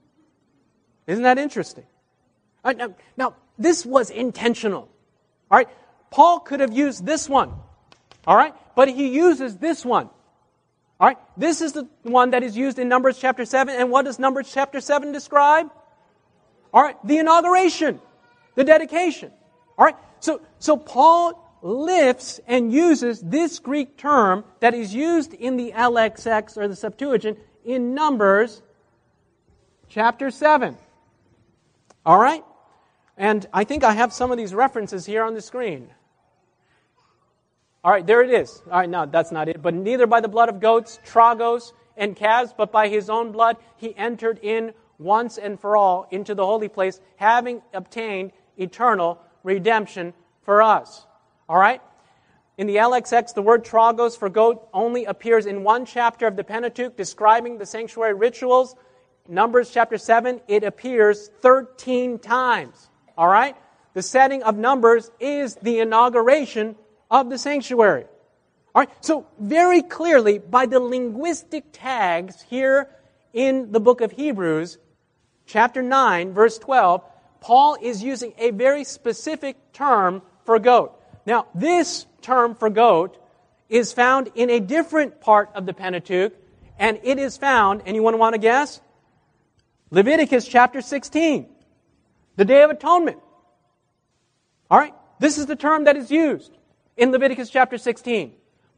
Isn't that interesting? All right, now, now, this was intentional. All right? Paul could have used this one. All right? But he uses this one. All right? This is the one that is used in Numbers chapter seven. And what does Numbers chapter seven describe? All right? The inauguration. The dedication. All right? So, so Paul lifts and uses this Greek term that is used in the L X X or the Septuagint in Numbers chapter seven. All right? And I think I have some of these references here on the screen. All right, there it is. All right, no, that's not it. But neither by the blood of goats, tragos, and calves, but by his own blood he entered in once and for all into the holy place, having obtained eternal redemption for us. All right? In the L X X, the word tragos for goat only appears in one chapter of the Pentateuch describing the sanctuary rituals. Numbers chapter seven, it appears thirteen times. All right? The setting of Numbers is the inauguration of the sanctuary. All right? So very clearly, by the linguistic tags here in the book of Hebrews, chapter nine, verse twelve, Paul is using a very specific term for goat. Now, this term for goat is found in a different part of the Pentateuch, and it is found, anyone want to guess? Leviticus chapter sixteen, the Day of Atonement. All right? This is the term that is used in Leviticus chapter sixteen.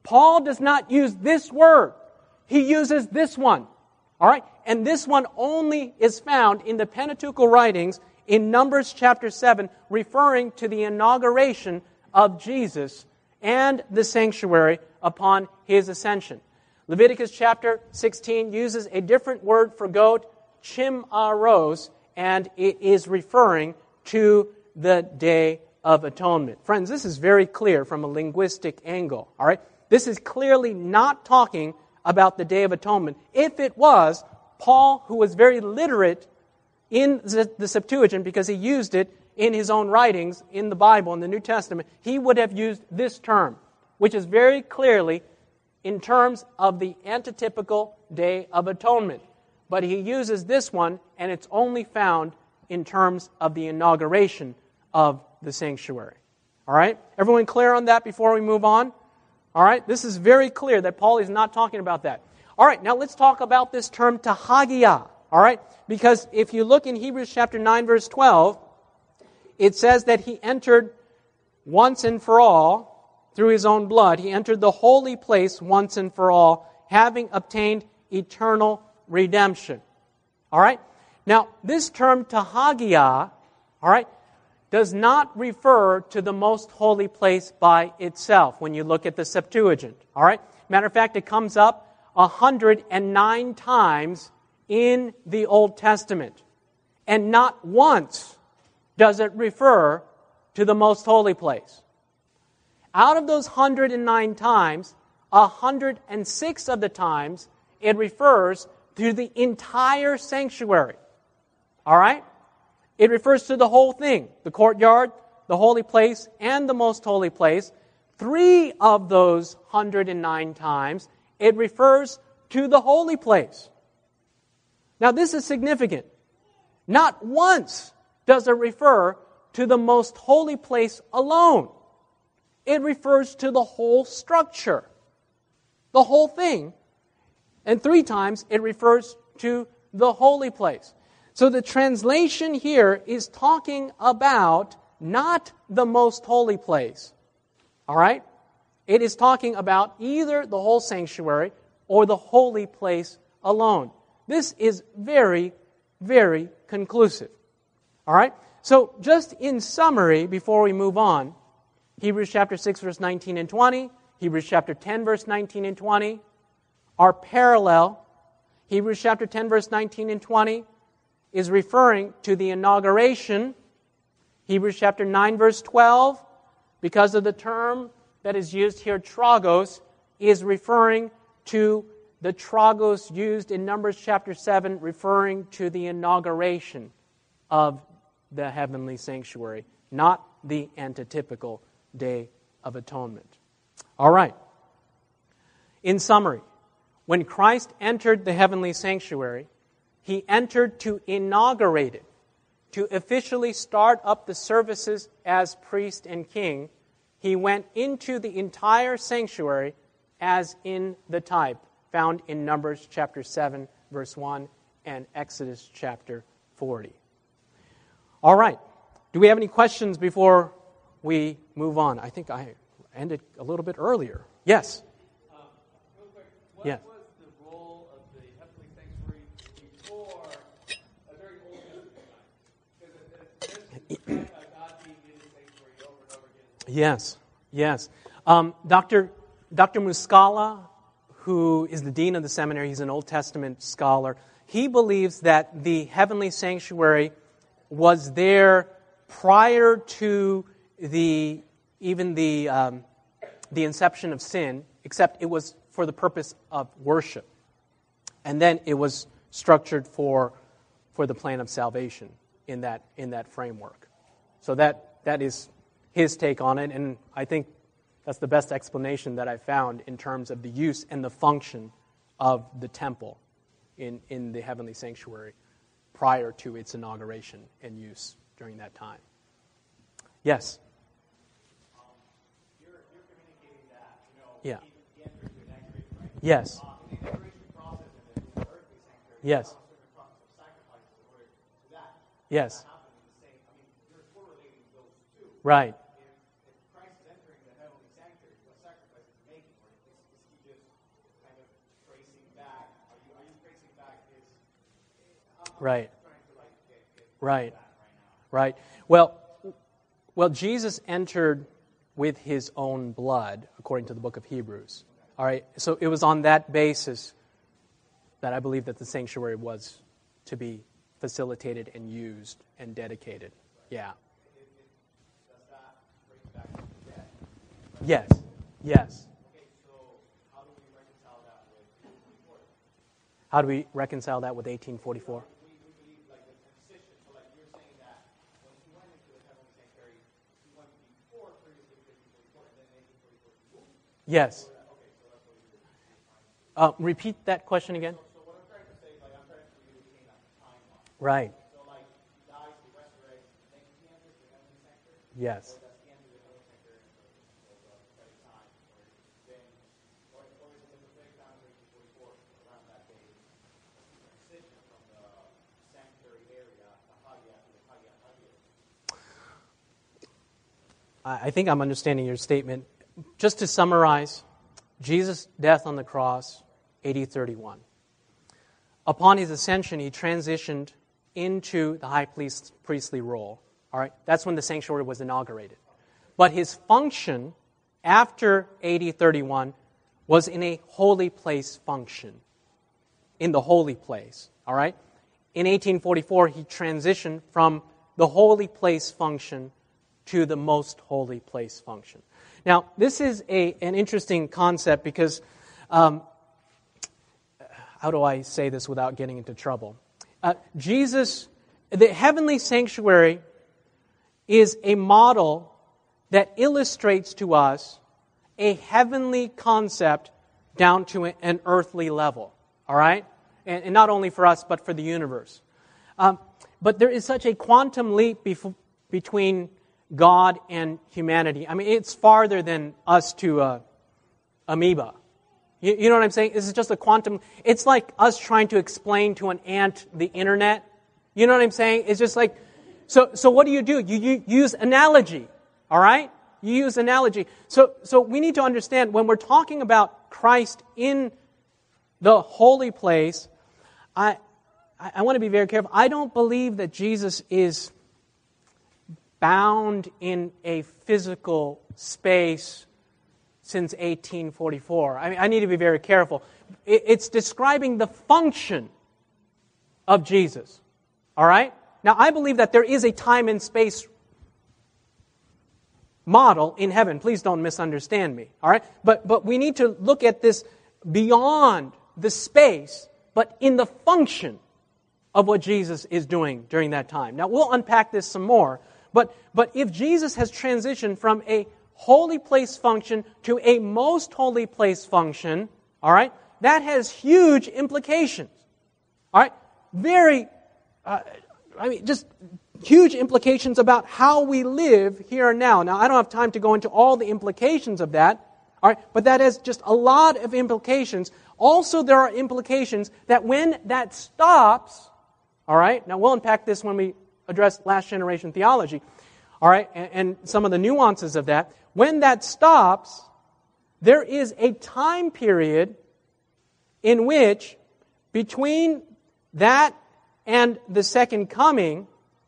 Paul does not use this word. He uses this one. All right? And this one only is found in the Pentateuchal writings in Numbers chapter seven, referring to the inauguration of Jesus and the sanctuary upon His ascension. Leviticus chapter sixteen uses a different word for goat, chimaros, and it is referring to the Day of Atonement. Friends, this is very clear from a linguistic angle. All right? This is clearly not talking about the Day of Atonement. If it was, Paul, who was very literate in the Septuagint, because he used it in his own writings in the Bible, in the New Testament, he would have used this term, which is very clearly in terms of the antitypical Day of Atonement. But he uses this one, and it's only found in terms of the inauguration of the sanctuary. All right? Everyone clear on that before we move on? All right? This is very clear that Paul is not talking about that. All right, now let's talk about this term tahagia. All right? Because if you look in Hebrews chapter nine, verse twelve, it says that He entered once and for all through His own blood. He entered the holy place once and for all, having obtained eternal redemption. All right? Now, this term tahagia, all right, does not refer to the most holy place by itself when you look at the Septuagint. All right? Matter of fact, it comes up one hundred nine times in the Old Testament. And not once does it refer to the most holy place. Out of those one hundred nine times, one hundred six of the times it refers to the entire sanctuary. All right? It refers to the whole thing, the courtyard, the holy place, and the most holy place. Three of those one hundred nine times, it refers to the holy place. Now, this is significant. Not once does it refer to the most holy place alone. It refers to the whole structure, the whole thing. And three times it refers to the holy place. So the translation here is talking about not the most holy place. All right? It is talking about either the whole sanctuary or the holy place alone. This is very, very conclusive. All right? So just in summary, before we move on, Hebrews chapter six, verse nineteen and twenty, Hebrews chapter ten, verse nineteen and twenty, are parallel. Hebrews chapter ten, verse nineteen and twenty is referring to the inauguration. Hebrews chapter nine, verse twelve, because of the term that is used here, tragos, is referring to the tragos used in Numbers chapter seven, referring to the inauguration of the heavenly sanctuary, not the antitypical Day of Atonement. All right. In summary, when Christ entered the heavenly sanctuary, He entered to inaugurate it, to officially start up the services as priest and king. He went into the entire sanctuary as in the type found in Numbers chapter seven, verse one, and Exodus chapter forty. All right. Do we have any questions before we move on? I think I ended a little bit earlier. Yes? Um, real quick, what yes. was the role of the heavenly sanctuary before a very Old Testament time? Because it, it, it's described by God being in the sanctuary over and over again. Yes, yes. Um, Doctor Doctor Muscala, who is the dean of the seminary, he's an Old Testament scholar, he believes that the heavenly sanctuary was there prior to the even the um, the inception of sin, except it was for the purpose of worship. And then it was structured for for the plan of salvation in that in that framework. So that that is his take on it, and I think that's the best explanation that I found in terms of the use and the function of the temple in, in the heavenly sanctuary prior to its inauguration and use during that time. Yes? Um, you're, you're communicating that, you know, Yeah. he, he entered to inaugurate, right? Yes. Uh, in the inauguration process in the earthly sanctuary, Yes. there was a certain process of sacrifices in order to that. Yes. That happened in the same, I mean, you're correlating those two. Right. If, if Christ is entering the heavenly sanctuary, what sacrifice is he making? Or is Right. trying to like get, get Right. that right now. Right. Well, well, Jesus entered with his own blood, according to the book of Hebrews. All right. So it was on that basis that I believe that the sanctuary was to be facilitated and used and dedicated. Yeah. It, it, does that bring back to the dead? Yes. Yes. Okay, so how do we reconcile that with eighteen forty-four? How do we reconcile that with eighteen forty-four? We, we believe like the transition. So like you're saying that when he went into the heavenly sanctuary, he went before previously eighteen forty-four, and then eighteen forty-four he moved. Yes. Okay, so that's what we do. Uh, repeat that question again. So what I'm trying to say is like I'm trying to retain that timeline. Right. So like he dies, he resurrects, and then he enters the heavenly sanctuary. Yes. Or that's the end of the heavenly sanctuary and the, the, the prophetic time, where then, or, or is it the prophetic time of eighteen forty-four around that day? Transition from the sanctuary area to Hagia to the Hagia Hagia. I I think I'm understanding your statement. Just to summarize, Jesus' death on the cross, A D thirty-one. Upon his ascension, he transitioned into the high priest, priestly role. All right, that's when the sanctuary was inaugurated. But his function after A D thirty-one was in a holy place function, in the holy place. All right, in eighteen forty-four, he transitioned from the holy place function to the most holy place function. Now, this is a, an interesting concept because, um, how do I say this without getting into trouble? Uh, Jesus, the heavenly sanctuary is a model that illustrates to us a heavenly concept down to an earthly level, all right? And, and not only for us, but for the universe. Um, but there is such a quantum leap bef- between God and humanity. I mean, it's farther than us to uh, amoeba. You, you know what I'm saying? This is just a quantum. It's like us trying to explain to an ant the internet. You know what I'm saying? It's just like, so so what do you do? You, you use analogy, all right? You use analogy. So so we need to understand when we're talking about Christ in the holy place, I I, I want to be very careful. I don't believe that Jesus is bound in a physical space since eighteen forty-four. I mean, I need to be very careful. It, it's describing the function of Jesus. All right? Now, I believe that there is a time and space model in heaven. Please don't misunderstand me. All right? But but we need to look at this beyond the space, but in the function of what Jesus is doing during that time. Now, we'll unpack this some more. But but if Jesus has transitioned from a holy place function to a most holy place function, all right, that has huge implications. All right, very, uh, I mean, just huge implications about how we live here and now. Now, I don't have time to go into all the implications of that, all right, but that has just a lot of implications. Also, there are implications that when that stops, all right, now we'll unpack this when we address last generation theology, all right, and, and some of the nuances of that. When that stops, there is a time period in which between that and the second coming,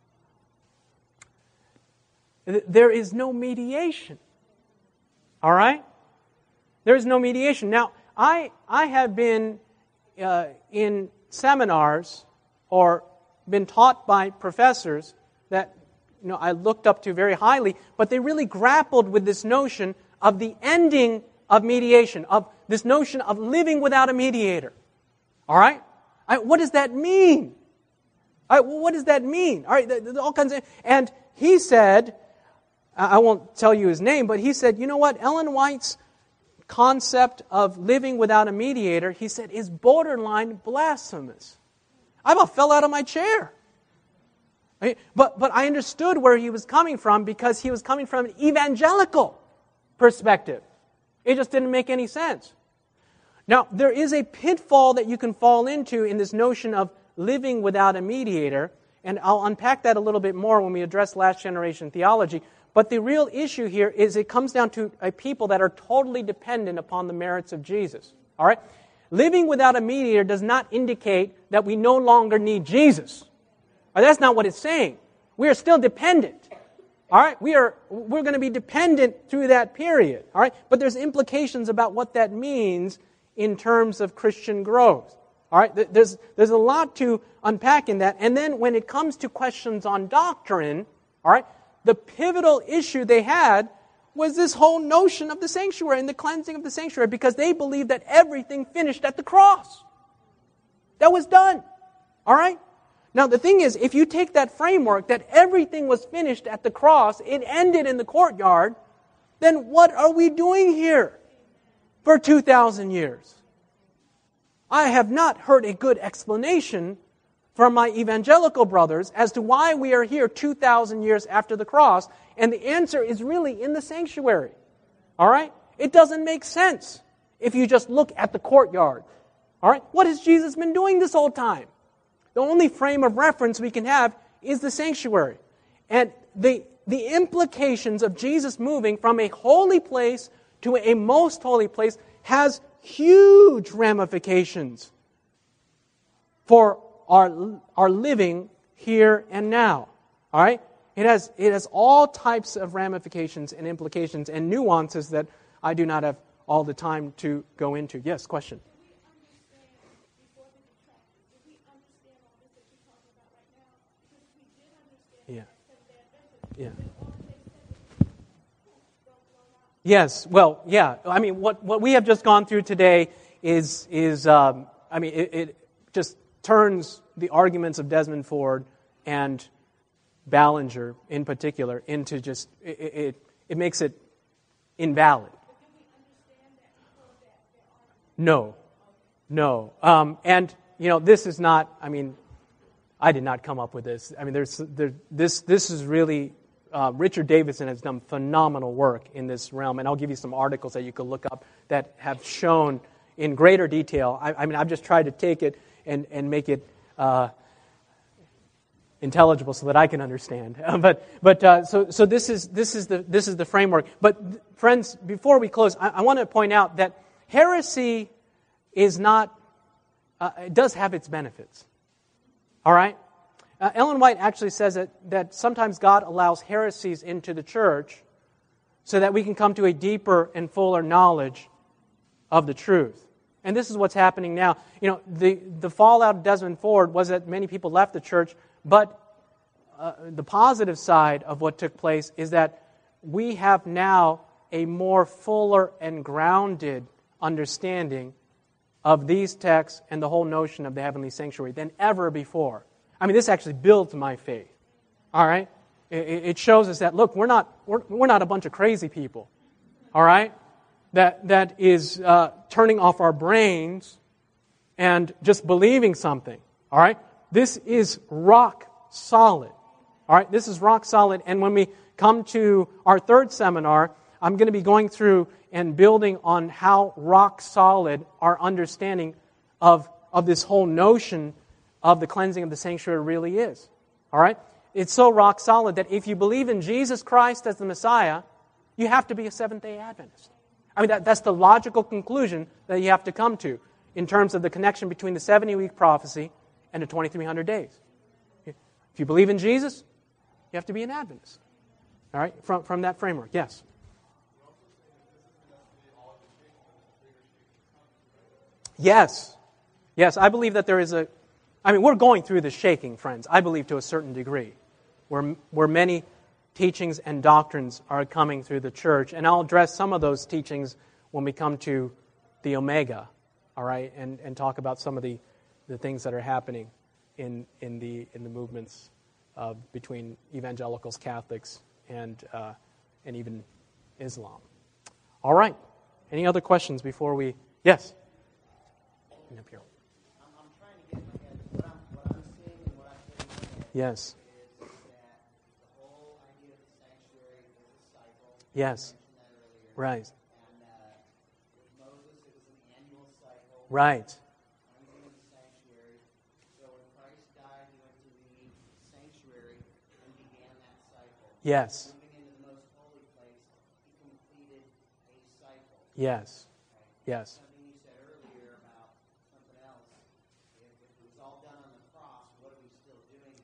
th- there is no mediation. All right? There is no mediation. Now, I I have been uh, in seminars or been taught by professors that you know I looked up to very highly, but they really grappled with this notion of the ending of mediation, of this notion of living without a mediator. All right? I, what does that mean? All right, well, what does that mean? All right, the, the, all kinds of, and he said, I won't tell you his name, but he said, you know what, Ellen White's concept of living without a mediator, he said, is borderline blasphemous. I about fell out of my chair. I mean, but, but I understood where he was coming from because he was coming from an evangelical perspective. It just didn't make any sense. Now, there is a pitfall that you can fall into in this notion of living without a mediator, and I'll unpack that a little bit more when we address last generation theology. But the real issue here is it comes down to a people that are totally dependent upon the merits of Jesus. All right? Living without a mediator does not indicate that we no longer need Jesus. All right, that's not what it's saying. We are still dependent. All right, we are we're going to be dependent through that period. All right, but there's implications about what that means in terms of Christian growth. All right, there's there's a lot to unpack in that. And then when it comes to questions on doctrine, all right, the pivotal issue they had was this whole notion of the sanctuary and the cleansing of the sanctuary, because they believed that everything finished at the cross. That was done. All right? Now, the thing is, if you take that framework that everything was finished at the cross, it ended in the courtyard, then what are we doing here for two thousand years? I have not heard a good explanation from my evangelical brothers as to why we are here two thousand years after the cross, and the answer is really in the sanctuary. All right? It doesn't make sense if you just look at the courtyard. All right? What has Jesus been doing this whole time? The only frame of reference we can have is the sanctuary. And the, the implications of Jesus moving from a holy place to a most holy place has huge ramifications for our, our living here and now. All right? It has, it has all types of ramifications and implications and nuances that I do not have all the time to go into. Yes, question? Yeah. Yeah. Yes. Well, yeah. I mean, what, what we have just gone through today is, is um, I mean, it, it just turns the arguments of Desmond Ford and Ballinger in particular into just, it, it, it makes it invalid. No. No. Um, and, you know, this is not, I mean, I did not come up with this. I mean, there's there, this. This is really uh, Richard Davidson has done phenomenal work in this realm, and I'll give you some articles that you can look up that have shown in greater detail. I, I mean, I've just tried to take it and and make it uh, intelligible so that I can understand. but but uh, so so this is this is the this is the framework. But friends, before we close, I, I want to point out that heresy is not. Uh, it does have its benefits. All right? Uh, Ellen White actually says that, that sometimes God allows heresies into the church so that we can come to a deeper and fuller knowledge of the truth. And this is what's happening now. You know, the, the fallout of Desmond Ford was that many people left the church, but uh, the positive side of what took place is that we have now a more fuller and grounded understanding of these texts and the whole notion of the heavenly sanctuary than ever before. I mean, this actually builds my faith. All right? It shows us that, look, we're not we're, we're not a bunch of crazy people. All right? That that is uh, turning off our brains and just believing something. All right? This is rock solid. All right? This is rock solid. And when we come to our third seminar, I'm going to be going through and building on how rock solid our understanding of, of this whole notion of the cleansing of the sanctuary really is. All right? It's so rock solid that if you believe in Jesus Christ as the Messiah, you have to be a Seventh-day Adventist. I mean, that, that's the logical conclusion that you have to come to in terms of the connection between the seventy-week prophecy and the twenty-three hundred days. If you believe in Jesus, you have to be an Adventist. All right? From, from that framework, yes. Yes. Yes, I believe that there is a... I mean, we're going through the shaking, friends, I believe to a certain degree, where, where many teachings and doctrines are coming through the church. And I'll address some of those teachings when we come to the Omega, all right, and, and talk about some of the, the things that are happening in, in, the, in the movements uh, between evangelicals, Catholics, and, uh, and even Islam. All right. Any other questions before we... Yes? Up here. I'm, I'm trying to get in my head. What I'm, what I'm seeing and what I'm getting in my head Yes. is that the whole idea of the sanctuary is a cycle. Yes. I mentioned that earlier. Right. And uh, with Moses, it was an annual cycle. Right. Cleansing of the sanctuary. So when Christ died, he went to the sanctuary and began that cycle. Yes. Moving into the most holy place, he completed a cycle. Yes. Right? Yes. Something you said earlier about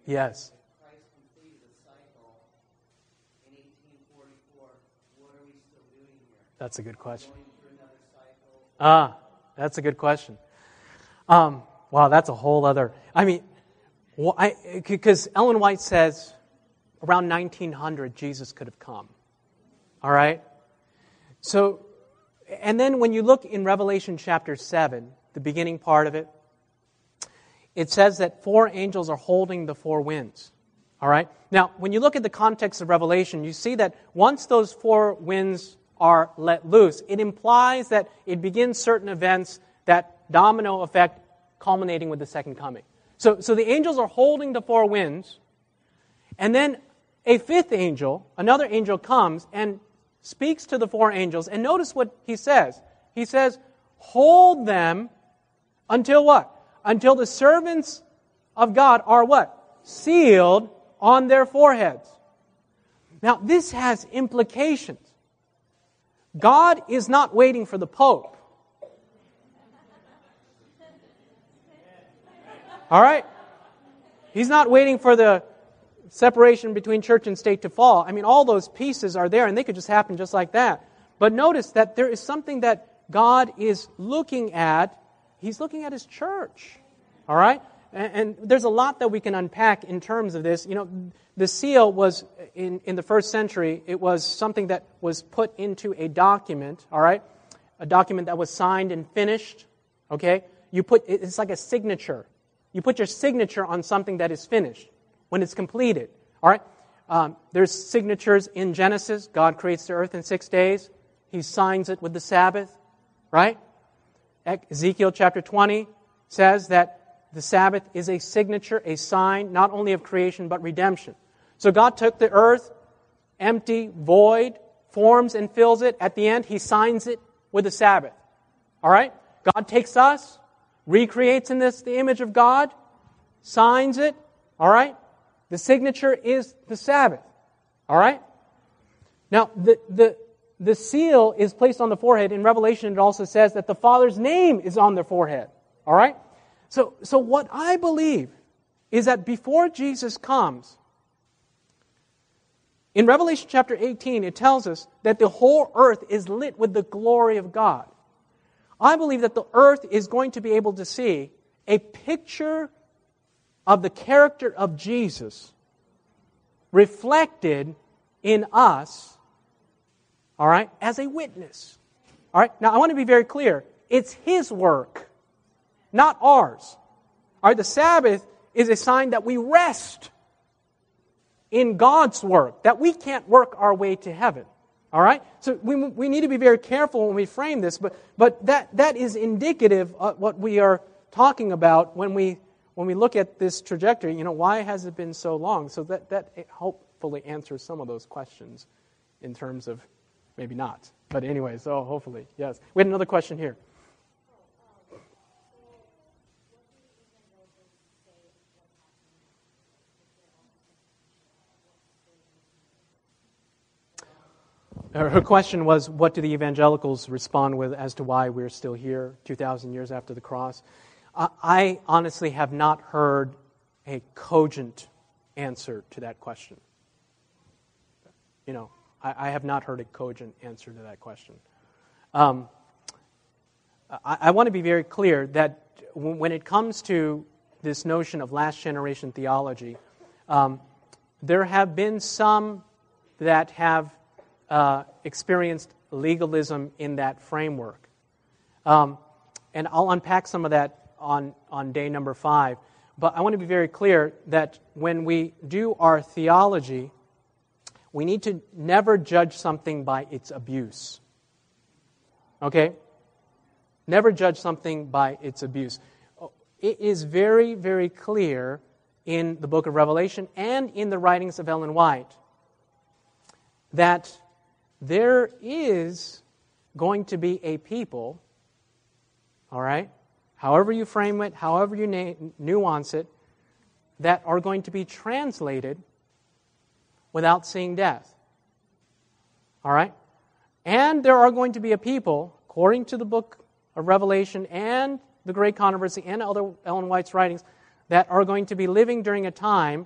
Yes. If Christ completed the cycle in eighteen forty-four, what are we still doing here? That's a good question. Going through another cycle? Ah, that's a good question. Um, wow, that's a whole other... I mean, because Ellen White says around nineteen hundred, Jesus could have come. All right? So, and then when you look in Revelation chapter seven, the beginning part of it, it says that four angels are holding the four winds. All right? Now, when you look at the context of Revelation, you see that once those four winds are let loose, it implies that it begins certain events, that domino effect culminating with the second coming. So, so the angels are holding the four winds, and then a fifth angel, another angel comes and speaks to the four angels, and notice what he says. He says, hold them until what? Until the servants of God are what? Sealed on their foreheads. Now, this has implications. God is not waiting for the Pope. All right? He's not waiting for the separation between church and state to fall. I mean, all those pieces are there, and they could just happen just like that. But notice that there is something that God is looking at. He's looking at His church. All right? And, and there's a lot that we can unpack in terms of this. You know, the seal was, in, in the first century, it was something that was put into a document, all right? A document that was signed and finished, okay? You put, it's like a signature. You put your signature on something that is finished when it's completed. All right? Um, there's signatures in Genesis. God creates the earth in six days. He signs it with the Sabbath. Right? Ezekiel chapter twenty says that the Sabbath is a signature, a sign, not only of creation, but redemption. So God took the earth, empty, void, forms and fills it. At the end, He signs it with the Sabbath. All right? God takes us, recreates in this the image of God, signs it. All right? The signature is the Sabbath. All right? Now, the, the, the seal is placed on the forehead. In Revelation, it also says that the Father's name is on their forehead. All right? So, so what I believe is that before Jesus comes, in Revelation chapter eighteen, it tells us that the whole earth is lit with the glory of God. I believe that the earth is going to be able to see a picture of the character of Jesus reflected in us, all right, as a witness. All right? Now, I want to be very clear. It's His work, not ours. All right? The Sabbath is a sign that we rest in God's work, that we can't work our way to heaven. All right? So we we need to be very careful when we frame this, but but that that is indicative of what we are talking about when we when we look at this trajectory. You know, why has it been so long? So that that hopefully answers some of those questions in terms of maybe not. But anyway, so hopefully, yes. We had another question here. Her question was, what do the evangelicals respond with as to why we're still here two thousand years after the cross? I honestly have not heard a cogent answer to that question. You know, I, I have not heard a cogent answer to that question. Um, I, I want to be very clear that when it comes to this notion of last generation theology, um, there have been some that have Uh, experienced legalism in that framework. Um, and I'll unpack some of that on, on day number five. But I want to be very clear that when we do our theology, we need to never judge something by its abuse. Okay? Never judge something by its abuse. It is very, very clear in the book of Revelation and in the writings of Ellen White that there is going to be a people, all right, however you frame it, however you na- nuance it, that are going to be translated without seeing death. All right? And there are going to be a people, according to the book of Revelation and the Great Controversy and other Ellen White's writings, that are going to be living during a time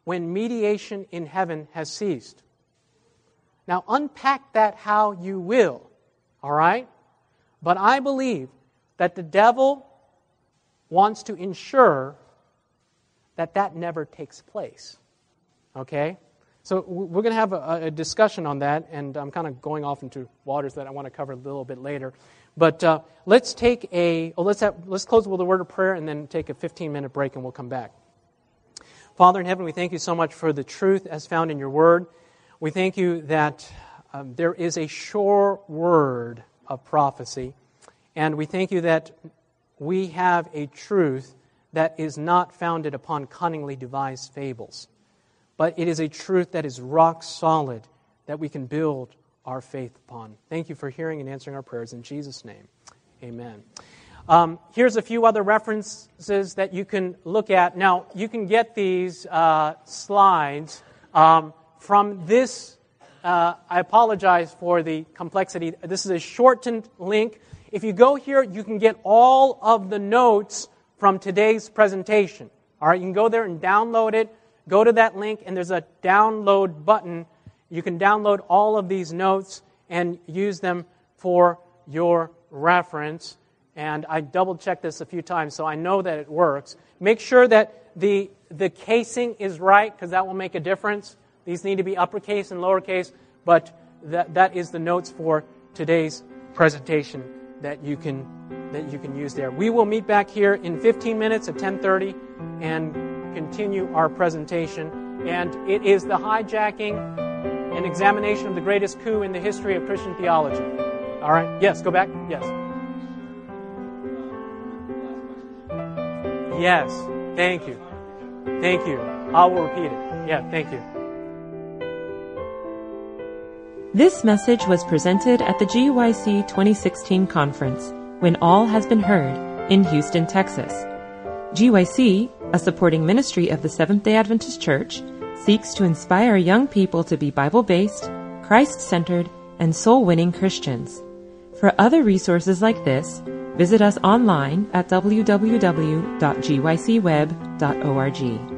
when mediation in heaven has ceased. Now, unpack that how you will, all right? But I believe that the devil wants to ensure that that never takes place, okay? So we're going to have a, a discussion on that, and I'm kind of going off into waters that I want to cover a little bit later. But uh, let's take a, oh, let's have, let's close with a word of prayer and then take a fifteen-minute break, and we'll come back. Father in heaven, we thank you so much for the truth as found in your word. We thank you that um, there is a sure word of prophecy, and we thank you that we have a truth that is not founded upon cunningly devised fables, but it is a truth that is rock solid that we can build our faith upon. Thank you for hearing and answering our prayers. In Jesus' name, amen. Um, here's a few other references that you can look at. Now, you can get these uh, slides um, from this. Uh, I apologize for the complexity. This is a shortened link. If you go here, you can get all of the notes from today's presentation. All right, you can go there and download it. Go to that link, and there's a download button. You can download all of these notes and use them for your reference. And I double-checked this a few times, so I know that it works. Make sure that the, the casing is right, because that will make a difference. These need to be uppercase and lowercase, but that, that is the notes for today's presentation that you can that you can use there. We will meet back here in fifteen minutes at ten thirty and continue our presentation. And it is the hijacking and examination of the greatest coup in the history of Christian theology. All right? Yes, go back. Yes. Yes. Thank you. Thank you. I will repeat it. Yeah, thank you. This message was presented at the G Y C twenty sixteen conference, When All Has Been Heard, in Houston, Texas. G Y C, a supporting ministry of the Seventh-day Adventist Church, seeks to inspire young people to be Bible-based, Christ-centered, and soul-winning Christians. For other resources like this, visit us online at w w w dot g y c web dot org.